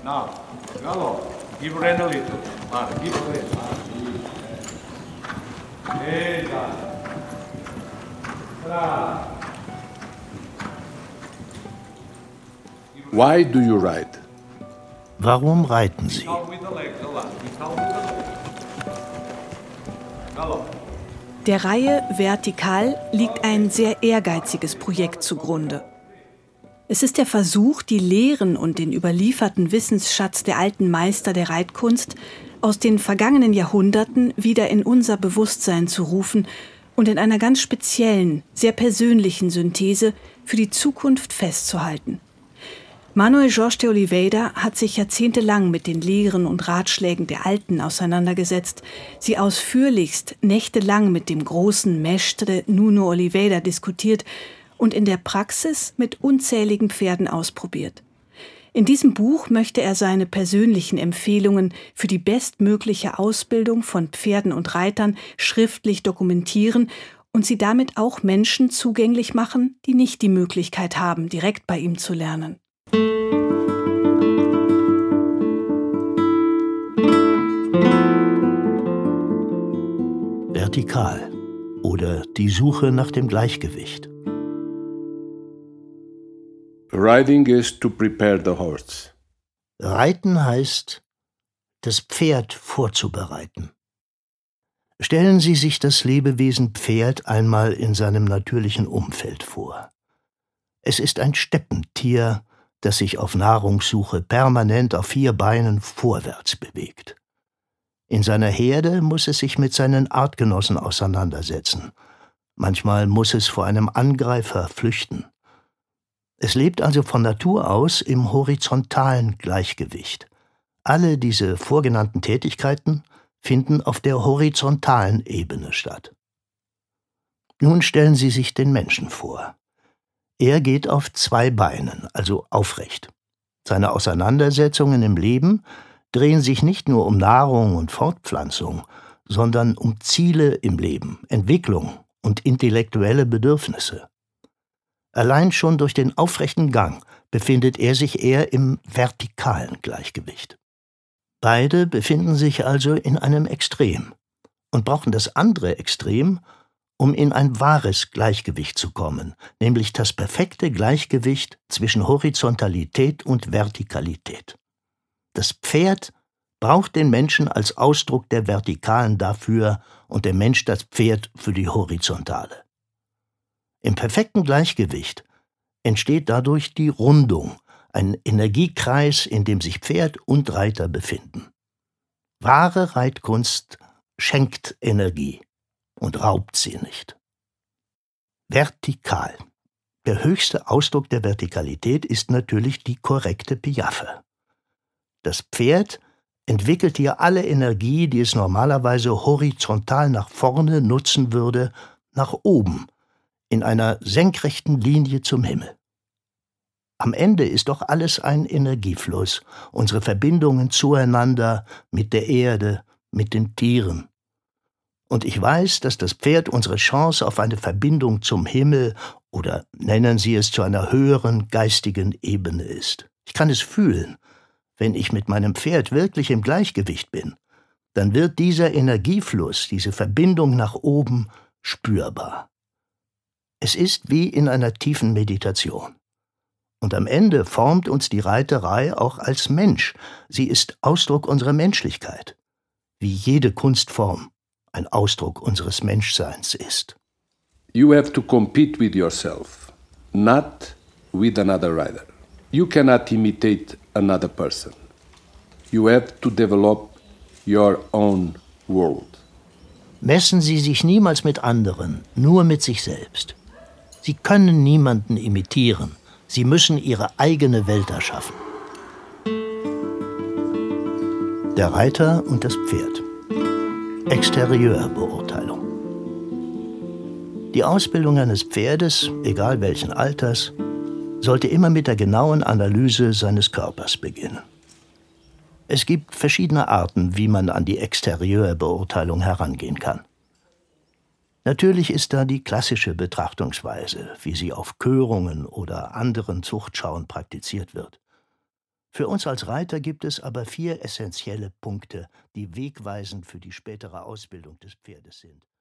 Now, gallo. Give rein a little. Give rein. Why do you ride? Warum reiten Sie? Der Reihe Vertikal liegt ein sehr ehrgeiziges Projekt zugrunde. Es ist der Versuch, die Lehren und den überlieferten Wissensschatz der alten Meister der Reitkunst aus den vergangenen Jahrhunderten wieder in unser Bewusstsein zu rufen und in einer ganz speziellen, sehr persönlichen Synthese für die Zukunft festzuhalten. Manuel Jorge de Oliveira hat sich jahrzehntelang mit den Lehren und Ratschlägen der Alten auseinandergesetzt, sie ausführlichst nächtelang mit dem großen Mestre Nuno Oliveira diskutiert und in der Praxis mit unzähligen Pferden ausprobiert. In diesem Buch möchte er seine persönlichen Empfehlungen für die bestmögliche Ausbildung von Pferden und Reitern schriftlich dokumentieren und sie damit auch Menschen zugänglich machen, die nicht die Möglichkeit haben, direkt bei ihm zu lernen. Vertikal oder die Suche nach dem Gleichgewicht. Riding is to prepare the horse. Reiten heißt, das Pferd vorzubereiten. Stellen Sie sich das Lebewesen Pferd einmal in seinem natürlichen Umfeld vor. Es ist ein Steppentier, das sich auf Nahrungssuche permanent auf 4 Beinen vorwärts bewegt. In seiner Herde muss es sich mit seinen Artgenossen auseinandersetzen. Manchmal muss es vor einem Angreifer flüchten. Es lebt also von Natur aus im horizontalen Gleichgewicht. Alle diese vorgenannten Tätigkeiten finden auf der horizontalen Ebene statt. Nun stellen Sie sich den Menschen vor. Er geht auf 2 Beinen, also aufrecht. Seine Auseinandersetzungen im Leben drehen sich nicht nur um Nahrung und Fortpflanzung, sondern um Ziele im Leben, Entwicklung und intellektuelle Bedürfnisse. Allein schon durch den aufrechten Gang befindet er sich eher im vertikalen Gleichgewicht. Beide befinden sich also in einem Extrem und brauchen das andere Extrem, um in ein wahres Gleichgewicht zu kommen, nämlich das perfekte Gleichgewicht zwischen Horizontalität und Vertikalität. Das Pferd braucht den Menschen als Ausdruck der Vertikalen dafür und der Mensch das Pferd für die Horizontale. Im perfekten Gleichgewicht entsteht dadurch die Rundung, ein Energiekreis, in dem sich Pferd und Reiter befinden. Wahre Reitkunst schenkt Energie und raubt sie nicht. Vertikal. Der höchste Ausdruck der Vertikalität ist natürlich die korrekte Piaffe. Das Pferd entwickelt hier alle Energie, die es normalerweise horizontal nach vorne nutzen würde, nach oben, in einer senkrechten Linie zum Himmel. Am Ende ist doch alles ein Energiefluss, unsere Verbindungen zueinander, mit der Erde, mit den Tieren. Und ich weiß, dass das Pferd unsere Chance auf eine Verbindung zum Himmel oder nennen Sie es zu einer höheren geistigen Ebene ist. Ich kann es fühlen. Wenn ich mit meinem Pferd wirklich im Gleichgewicht bin, dann wird dieser Energiefluss, diese Verbindung nach oben spürbar. Es ist wie in einer tiefen Meditation. Und am Ende formt uns die Reiterei auch als Mensch. Sie ist Ausdruck unserer Menschlichkeit, wie jede Kunstform ein Ausdruck unseres Menschseins ist. You have to compete with yourself, not with another rider. You cannot imitate another person. You have to develop your own world. Messen Sie sich niemals mit anderen, nur mit sich selbst. Sie können niemanden imitieren. Sie müssen Ihre eigene Welt erschaffen. Der Reiter und das Pferd. Exterieurbeurteilung. Die Ausbildung eines Pferdes, egal welchen Alters, sollte immer mit der genauen Analyse seines Körpers beginnen. Es gibt verschiedene Arten, wie man an die Exterieurbeurteilung herangehen kann. Natürlich ist da die klassische Betrachtungsweise, wie sie auf Körungen oder anderen Zuchtschauen praktiziert wird. Für uns als Reiter gibt es aber 4 essentielle Punkte, die wegweisend für die spätere Ausbildung des Pferdes sind.